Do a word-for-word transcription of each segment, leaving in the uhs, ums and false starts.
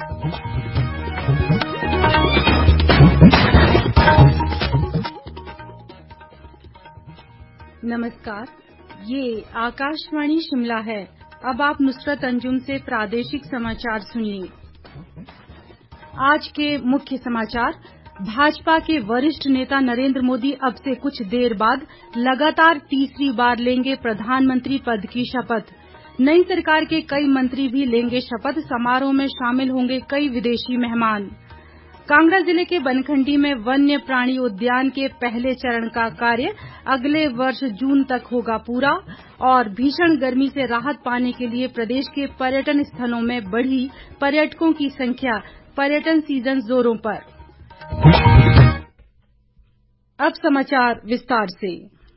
नमस्कार, ये आकाशवाणी शिमला है। अब आप नुसरत अंजुम से प्रादेशिक समाचार सुनिए। आज के मुख्य समाचार। भाजपा के वरिष्ठ नेता नरेंद्र मोदी अब से कुछ देर बाद लगातार तीसरी बार लेंगे प्रधानमंत्री पद की शपथ। नई सरकार के कई मंत्री भी लेंगे शपथ। समारोह में शामिल होंगे कई विदेशी मेहमान। कांगड़ा जिले के बनखंडी में वन्य प्राणी उद्यान के पहले चरण का कार्य अगले वर्ष जून तक होगा पूरा। और भीषण गर्मी से राहत पाने के लिए प्रदेश के पर्यटन स्थलों में बढ़ी पर्यटकों की संख्या। पर्यटन सीजन जोरों पर। अब समाचार विस्तार से।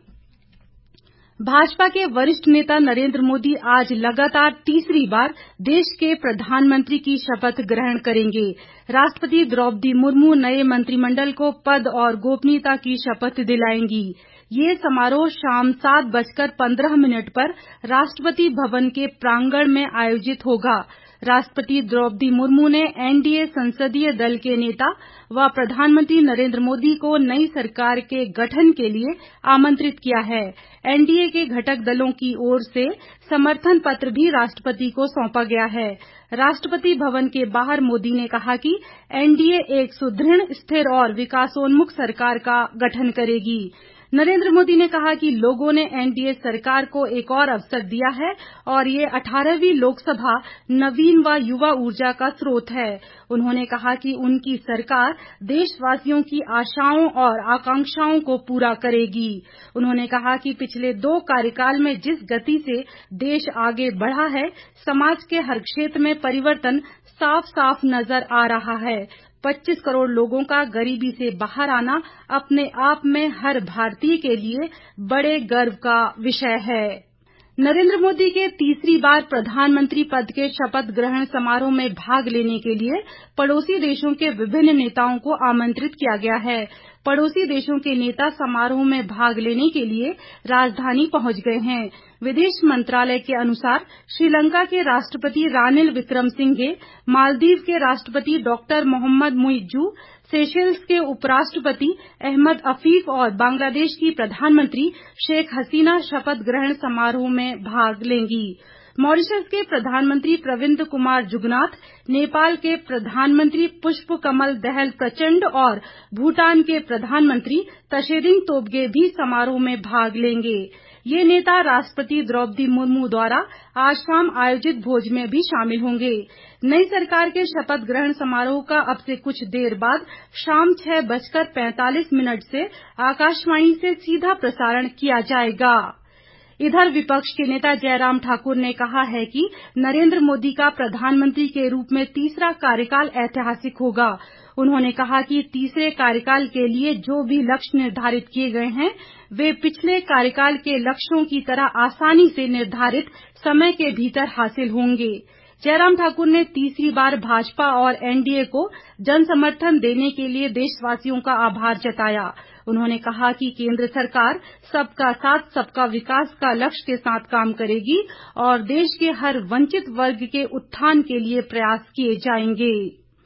भाजपा के वरिष्ठ नेता नरेंद्र मोदी आज लगातार तीसरी बार देश के प्रधानमंत्री की शपथ ग्रहण करेंगे। राष्ट्रपति द्रौपदी मुर्मू नए मंत्रिमंडल को पद और गोपनीयता की शपथ दिलाएंगी। ये समारोह शाम सात बजकर पंद्रह मिनट पर राष्ट्रपति भवन के प्रांगण में आयोजित होगा। राष्ट्रपति द्रौपदी मुर्मू ने एनडीए संसदीय दल के नेता व प्रधानमंत्री नरेंद्र मोदी को नई सरकार के गठन के लिए आमंत्रित किया है। एनडीए के घटक दलों की ओर से समर्थन पत्र भी राष्ट्रपति को सौंपा गया है। राष्ट्रपति भवन के बाहर मोदी ने कहा कि एनडीए एक सुदृढ़, स्थिर और विकासोन्मुख सरकार का गठन करेगी। नरेंद्र मोदी ने कहा कि लोगों ने एनडीए सरकार को एक और अवसर दिया है और ये अठारहवीं लोकसभा नवीन व युवा ऊर्जा का स्रोत है। उन्होंने कहा कि उनकी सरकार देशवासियों की आशाओं और आकांक्षाओं को पूरा करेगी। उन्होंने कहा कि पिछले दो कार्यकाल में जिस गति से देश आगे बढ़ा है, समाज के हर क्षेत्र में परिवर्तन साफ साफ नजर आ रहा है। पच्चीस करोड़ लोगों का गरीबी से बाहर आना अपने आप में हर भारतीय के लिए बड़े गर्व का विषय है। नरेंद्र मोदी के तीसरी बार प्रधानमंत्री पद के शपथ ग्रहण समारोह में भाग लेने के लिए पड़ोसी देशों के विभिन्न नेताओं को आमंत्रित किया गया है। पड़ोसी देशों के नेता समारोह में भाग लेने के लिए राजधानी पहुंच गए हैं। विदेश मंत्रालय के अनुसार श्रीलंका के राष्ट्रपति रानिल विक्रमसिंघे, मालदीव के राष्ट्रपति डॉक्टर मोहम्मद मुइज्जू, सेशेल्स के उपराष्ट्रपति अहमद अफीफ और बांग्लादेश की प्रधानमंत्री शेख हसीना शपथ ग्रहण समारोह में भाग लेंगी। मॉरिशस के प्रधानमंत्री प्रविंद कुमार जुगनाथ, नेपाल के प्रधानमंत्री पुष्प कमल दहल प्रचंड और भूटान के प्रधानमंत्री तशेरिंग तोब्गे भी समारोह में भाग लेंगे। ये नेता राष्ट्रपति द्रौपदी मुर्मू द्वारा आज शाम आयोजित भोज में भी शामिल होंगे। नई सरकार के शपथ ग्रहण समारोह का अब से कुछ देर बाद शाम छह बजकर पैंतालीस मिनट से आकाशवाणी से सीधा प्रसारण किया जाएगा। इधर विपक्ष के नेता जयराम ठाकुर ने कहा है कि नरेंद्र मोदी का प्रधानमंत्री के रूप में तीसरा कार्यकाल ऐतिहासिक होगा। उन्होंने कहा कि तीसरे कार्यकाल के लिए जो भी लक्ष्य निर्धारित किए गए हैं, वे पिछले कार्यकाल के लक्ष्यों की तरह आसानी से निर्धारित समय के भीतर हासिल होंगे। जयराम ठाकुर ने तीसरी बार भाजपा और एनडीए को जनसमर्थन देने के लिए देशवासियों का आभार जताया। उन्होंने कहा कि केंद्र सरकार सबका साथ सबका विकास का लक्ष्य के साथ काम करेगी और देश के हर वंचित वर्ग के उत्थान के लिए प्रयास किए जाएंगे।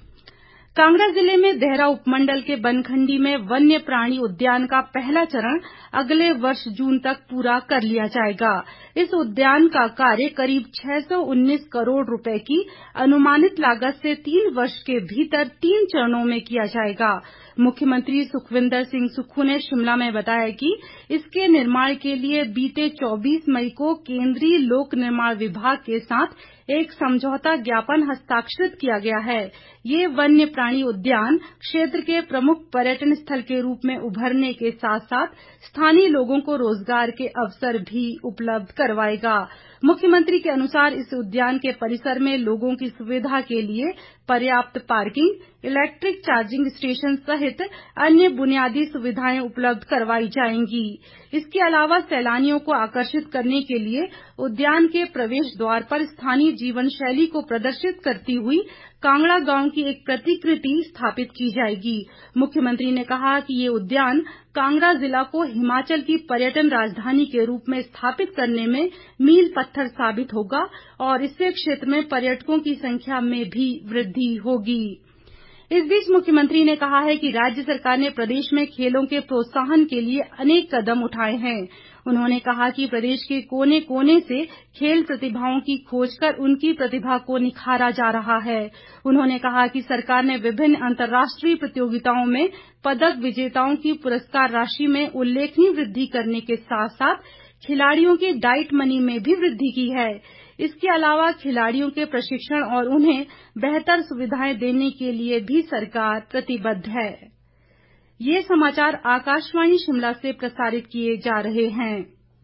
कांगड़ा जिले में देहरा उपमंडल के बनखंडी में वन्य प्राणी उद्यान का पहला चरण अगले वर्ष जून तक पूरा कर लिया जाएगा। इस उद्यान का कार्य करीब छह सौ उन्नीस करोड़ रुपए की अनुमानित लागत से तीन वर्ष के भीतर तीन चरणों में किया जाएगा। मुख्यमंत्री सुखविंदर सिंह सुक्खू ने शिमला में बताया कि इसके निर्माण के लिए बीते चौबीस मई को केंद्रीय लोक निर्माण विभाग के साथ एक समझौता ज्ञापन हस्ताक्षरित किया गया है। ये वन्य प्राणी उद्यान क्षेत्र के प्रमुख पर्यटन स्थल के रूप में उभरने के साथ साथ स्थानीय लोगों को रोजगार के अवसर भी उपलब्ध करवाएगा। मुख्यमंत्री के अनुसार इस उद्यान के परिसर में लोगों की सुविधा के लिए पर्याप्त पार्किंग, इलेक्ट्रिक चार्जिंग स्टेशन सहित अन्य बुनियादी सुविधाएं उपलब्ध करवाई जाएंगी। इसके अलावा सैलानियों को आकर्षित करने के लिए उद्यान के प्रवेश द्वार पर स्थानीय जीवन शैली को प्रदर्शित करती हुई कांगड़ा गांव की एक प्रतिकृति स्थापित की जाएगी। मुख्यमंत्री ने कहा कि ये उद्यान कांगड़ा जिला को हिमाचल की पर्यटन राजधानी के रूप में स्थापित करने में मील पत्थर साबित होगा और इससे क्षेत्र में पर्यटकों की संख्या में भी वृद्धि होगी। इस बीच मुख्यमंत्री ने कहा है कि राज्य सरकार ने प्रदेश में खेलों के प्रोत्साहन के लिए अनेक कदम उठाए हैं। उन्होंने कहा कि प्रदेश के कोने कोने से खेल प्रतिभाओं की खोज कर उनकी प्रतिभा को निखारा जा रहा है। उन्होंने कहा कि सरकार ने विभिन्न अंतर्राष्ट्रीय प्रतियोगिताओं में पदक विजेताओं की पुरस्कार राशि में उल्लेखनीय वृद्धि करने के साथ साथ खिलाड़ियों की डाइट मनी में भी वृद्धि की है। इसके अलावा खिलाड़ियों के प्रशिक्षण और उन्हें बेहतर सुविधाएं देने के लिए भी सरकार प्रतिबद्ध है। ये समाचार आकाशवाणी शिमला से प्रसारित किए जा रहे हैं।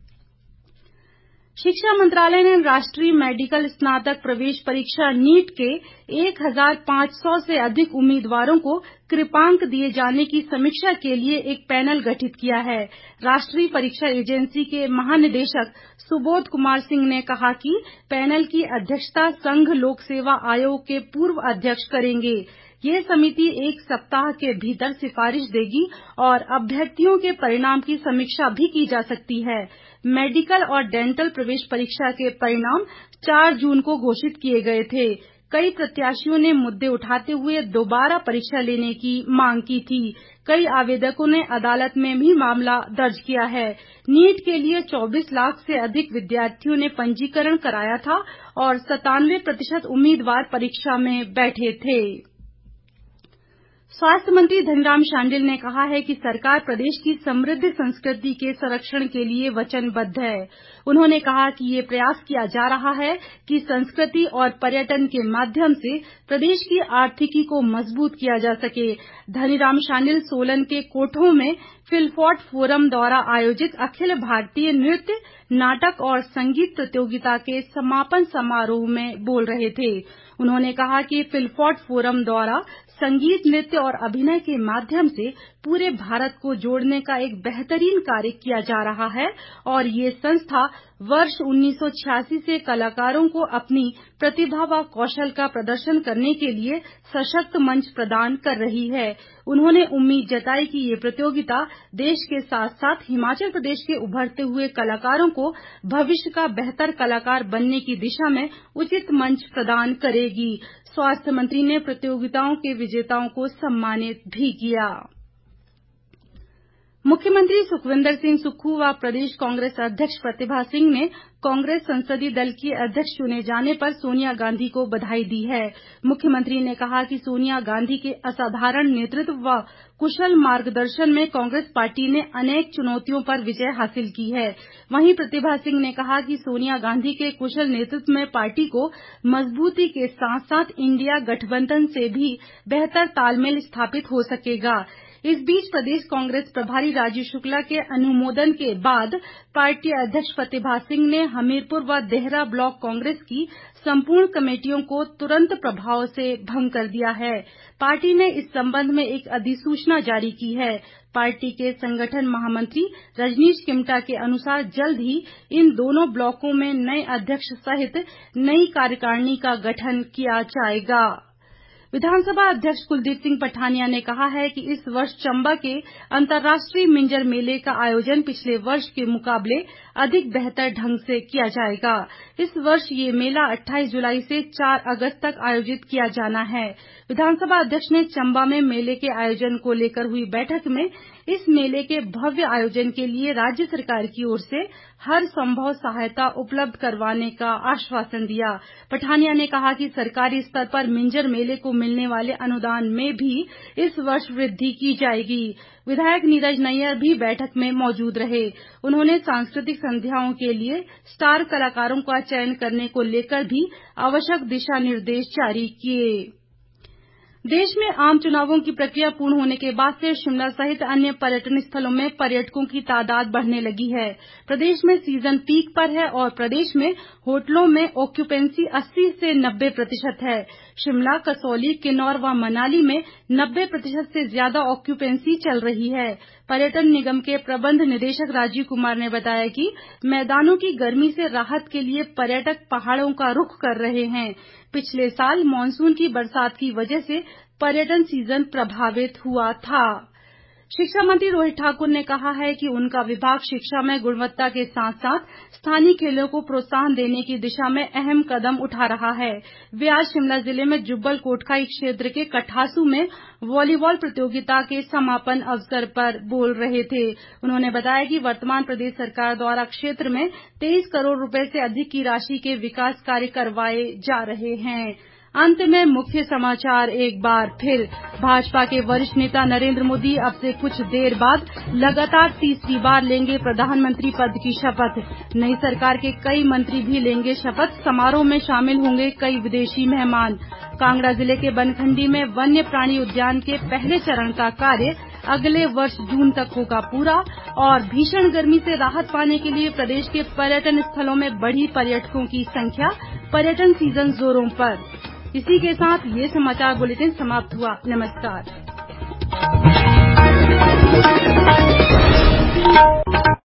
शिक्षा मंत्रालय ने राष्ट्रीय मेडिकल स्नातक प्रवेश परीक्षा नीट के एक हज़ार पाँच सौ से अधिक उम्मीदवारों को कृपांक दिए जाने की समीक्षा के लिए एक पैनल गठित किया है। राष्ट्रीय परीक्षा एजेंसी के महानिदेशक सुबोध कुमार सिंह ने कहा कि पैनल की अध्यक्षता संघ लोक सेवा आयोग के पूर्व अध्यक्ष करेंगे। ये समिति एक सप्ताह के भीतर सिफारिश देगी और अभ्यर्थियों के परिणाम की समीक्षा भी की जा सकती है। मेडिकल और डेंटल प्रवेश परीक्षा के परिणाम चार जून को घोषित किए गए थे। कई प्रत्याशियों ने मुद्दे उठाते हुए दोबारा परीक्षा लेने की मांग की थी। कई आवेदकों ने अदालत में भी मामला दर्ज किया है। नीट के लिए चौबीस लाख से अधिक विद्यार्थियों ने पंजीकरण कराया था और सत्तानवे प्रतिशत उम्मीदवार परीक्षा में बैठे थे। स्वास्थ्य मंत्री धनीराम शांडिल ने कहा है कि सरकार प्रदेश की समृद्ध संस्कृति के संरक्षण के लिए वचनबद्ध है। उन्होंने कहा कि ये प्रयास किया जा रहा है कि संस्कृति और पर्यटन के माध्यम से प्रदेश की आर्थिकी को मजबूत किया जा सके। धनीराम शांडिल सोलन के कोठों में फिलफॉट फोरम द्वारा आयोजित अखिल भारतीय नृत्य नाटक और संगीत प्रतियोगिता के समापन समारोह में बोल रहे थे। उन्होंने कहा कि फिलफॉट फोरम द्वारा संगीत नृत्य और अभिनय के माध्यम से पूरे भारत को जोड़ने का एक बेहतरीन कार्य किया जा रहा है और ये संस्था वर्ष उन्नीस सौ छियासी से कलाकारों को अपनी प्रतिभा व कौशल का प्रदर्शन करने के लिए सशक्त मंच प्रदान कर रही है। उन्होंने उम्मीद जताई कि ये प्रतियोगिता देश के साथ साथ हिमाचल प्रदेश के उभरते हुए कलाकारों को भविष्य का बेहतर कलाकार बनने की दिशा में उचित मंच प्रदान करेगी। स्वास्थ्य मंत्री ने प्रतियोगिताओं के विजेताओं को सम्मानित भी किया। मुख्यमंत्री सुखविंदर सिंह सुक्खू व प्रदेश कांग्रेस अध्यक्ष प्रतिभा सिंह ने कांग्रेस संसदीय दल की अध्यक्ष चुने जाने पर सोनिया गांधी को बधाई दी है। मुख्यमंत्री ने कहा कि सोनिया गांधी के असाधारण नेतृत्व व कुशल मार्गदर्शन में कांग्रेस पार्टी ने अनेक चुनौतियों पर विजय हासिल की है। वहीं प्रतिभा सिंह ने कहा कि सोनिया गांधी के कुशल नेतृत्व में पार्टी को मजबूती के साथ साथ इंडिया गठबंधन से भी बेहतर तालमेल स्थापित हो सकेगा। इस बीच प्रदेश कांग्रेस प्रभारी राजीव शुक्ला के अनुमोदन के बाद पार्टी अध्यक्ष प्रतिभा सिंह ने हमीरपुर व देहरा ब्लॉक कांग्रेस की संपूर्ण कमेटियों को तुरंत प्रभाव से भंग कर दिया है। पार्टी ने इस संबंध में एक अधिसूचना जारी की है। पार्टी के संगठन महामंत्री रजनीश किमटा के अनुसार जल्द ही इन दोनों ब्लॉकों में नए अध्यक्ष सहित नई कार्यकारिणी का गठन किया जाएगा। विधानसभा अध्यक्ष कुलदीप सिंह पठानिया ने कहा है कि इस वर्ष चंबा के अंतर्राष्ट्रीय मिंजर मेले का आयोजन पिछले वर्ष के मुकाबले अधिक बेहतर ढंग से किया जाएगा। इस वर्ष ये मेला अट्ठाईस जुलाई से चार अगस्त तक आयोजित किया जाना है। विधानसभा अध्यक्ष ने चंबा में मेले के आयोजन को लेकर हुई बैठक में इस मेले के भव्य आयोजन के लिए राज्य सरकार की ओर से हर संभव सहायता उपलब्ध करवाने का आश्वासन दिया। पठानिया ने कहा कि सरकारी स्तर पर मिंजर मेले को मिलने वाले अनुदान में भी इस वर्ष वृद्धि की जाएगी। विधायक नीरज नैयर भी बैठक में मौजूद रहे। उन्होंने सांस्कृतिक संध्याओं के लिए स्टार कलाकारों का चयन करने को लेकर भी आवश्यक दिशा निर्देश जारी किए। देश में आम चुनावों की प्रक्रिया पूर्ण होने के बाद से शिमला सहित अन्य पर्यटन स्थलों में पर्यटकों की तादाद बढ़ने लगी है। प्रदेश में सीजन पीक पर है और प्रदेश में होटलों में ऑक्यूपेंसी अस्सी से नब्बे प्रतिशत है। शिमला, कसौली, किन्नौर व मनाली में नब्बे प्रतिशत से ज्यादा ऑक्यूपेंसी चल रही है। पर्यटन निगम के प्रबंध निदेशक राजीव कुमार ने बताया कि मैदानों की गर्मी से राहत के लिए पर्यटक पहाड़ों का रुख कर रहे हैं। पिछले साल मानसून की बरसात की वजह से पर्यटन सीजन प्रभावित हुआ था। शिक्षा मंत्री रोहित ठाकुर ने कहा है कि उनका विभाग शिक्षा में गुणवत्ता के साथ साथ स्थानीय खेलों को प्रोत्साहन देने की दिशा में अहम कदम उठा रहा है। वे आज शिमला जिले में जुब्बल कोटखाई क्षेत्र के कठासू में वॉलीबॉल प्रतियोगिता के समापन अवसर पर बोल रहे थे। उन्होंने बताया कि वर्तमान प्रदेश सरकार द्वारा क्षेत्र में तेईस करोड़ रुपए से अधिक की राशि के विकास कार्य करवाए जा रहे हैं। अंत में मुख्य समाचार एक बार फिर। भाजपा के वरिष्ठ नेता नरेंद्र मोदी अब से कुछ देर बाद लगातार तीसरी बार लेंगे प्रधानमंत्री पद की शपथ। नई सरकार के कई मंत्री भी लेंगे शपथ। समारोह में शामिल होंगे कई विदेशी मेहमान। कांगड़ा जिले के बनखंडी में वन्य प्राणी उद्यान के पहले चरण का कार्य अगले वर्ष जून तक होगा पूरा। और भीषण गर्मी से राहत पाने के लिए प्रदेश के पर्यटन स्थलों में बढ़ी पर्यटकों की संख्या। पर्यटन सीजन जोरों पर। इसी के साथ ये समाचार बुलेटिन समाप्त हुआ। नमस्कार।